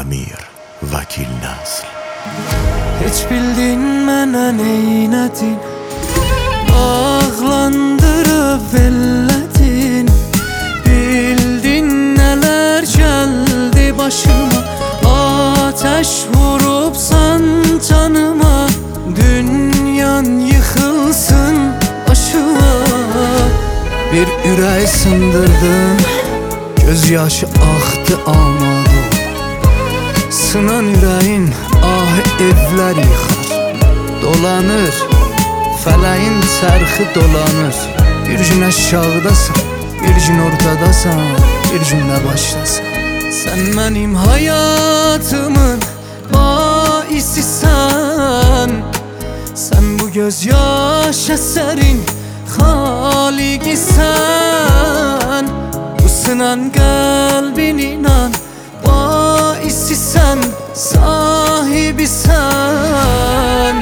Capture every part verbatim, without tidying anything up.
Əmir Vəkil Nəsl. Heç bildin mənə neynədin, ağlandırıb ellədin. Bildin nələr gəldi başıma, ateş vurubsan canıma. Dünyan yıxılsın başıma. Bir ürək sındırdın, göz yaşı axdı amadı. Sınan ürəyin ahı evlər yıxar, dolanır, fələyin çərxi dolanır. Bir gün aşağıdasan, bir gün ortadasan, bir gün də başdasan. Sən mənim həyatımın baisisən, sən bu göz yaş əsərin xaliqisən. Bu sınan qəlbin inan baisisən, sahibisən.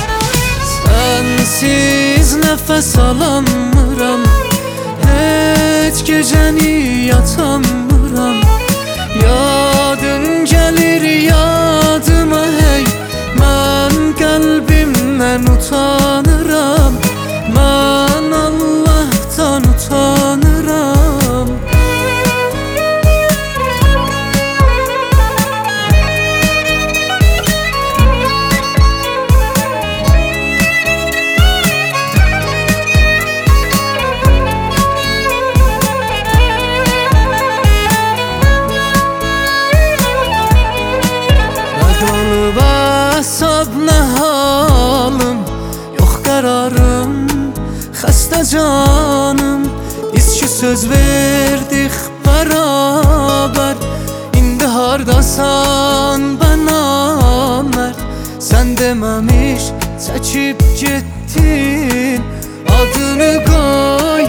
Sənsiz nəfəs alamıram, heç gecəni yatamıram. Yadın gəlir yadıma hey, mən qəlbimdən utanıram. Mən Allah'tan utanıram. Olub əsab nə halım, yox qərarım, xəstə canım. Biz ki söz verdik bərabər, indi hardasan bənamər. Sən deməmiş çəkib getdin, adını qoy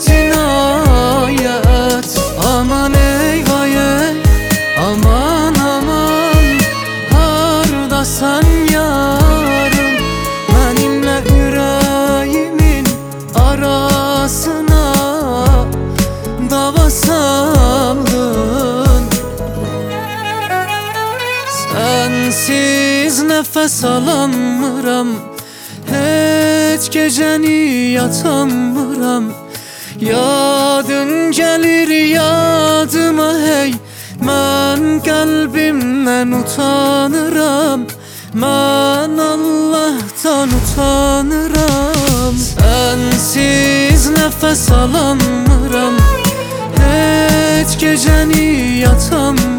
cinayət. Aman eyvay ey, aman aman, hardasan yarım. Mənimlə ürəyimin arasına dava saldın. Sənsiz nəfəs alamıram, heç gecəni yatamıram. Yadın gəlir yadıma hey, mən qəlbimdən utanıram. Mən Allah'tan utanıram. Sənsiz nəfəs alamıram, heç gecəni yatamıram.